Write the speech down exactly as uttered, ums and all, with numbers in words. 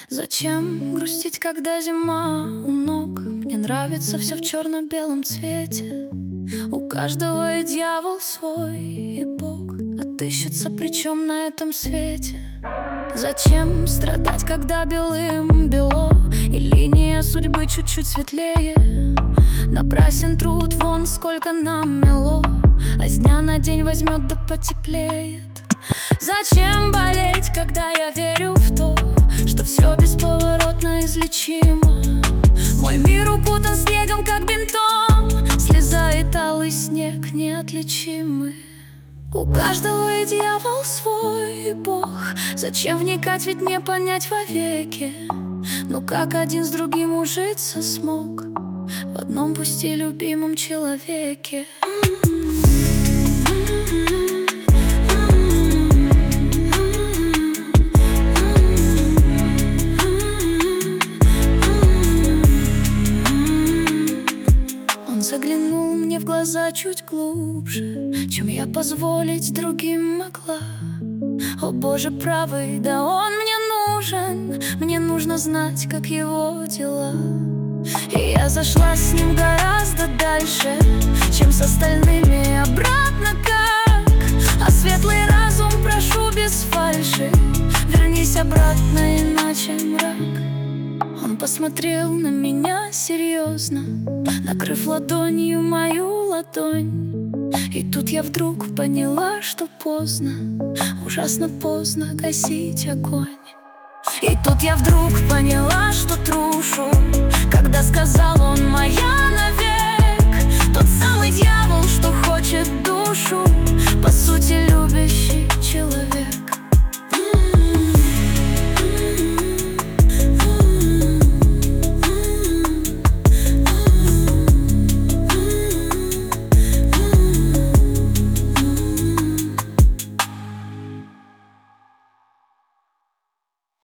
Зачем грустить, когда зима у ног? Мне нравится все в черно-белом цвете. У каждого и дьявол свой, и Бог отыщется, причем на этом свете. Зачем страдать, когда белым бело, и линия судьбы чуть-чуть светлее? Напрасен труд, вон сколько нам мело, а с дня на день возьмет да потеплеет. Зачем болеть, когда я верю в то, что все бесповоротно излечимо? Мой мир укутан снегом, как бинтом, слеза и талый снег неотличимы. У каждого и дьявол свой, и Бог. Зачем вникать, ведь не понять вовеки? Ну как один с другим ужиться смог в одном пусть и любимом человеке? Заглянул мне в глаза чуть глубже, чем я позволить другим могла. О Боже правый, да он мне нужен, мне нужно знать, как его дела. И я зашла с ним гораздо дальше, чем с остальными, обратно как. А светлый разум прошу без фальши, вернись обратно, иначе мрак. Он посмотрел на меня серьезно, накрыв ладонью мою ладонь. И тут я вдруг поняла, что поздно, ужасно поздно гасить огонь. И тут я вдруг поняла, что трушу, когда сказал он моя навек. Тот самый дьявол, что хочет душу, по сути любящий человек.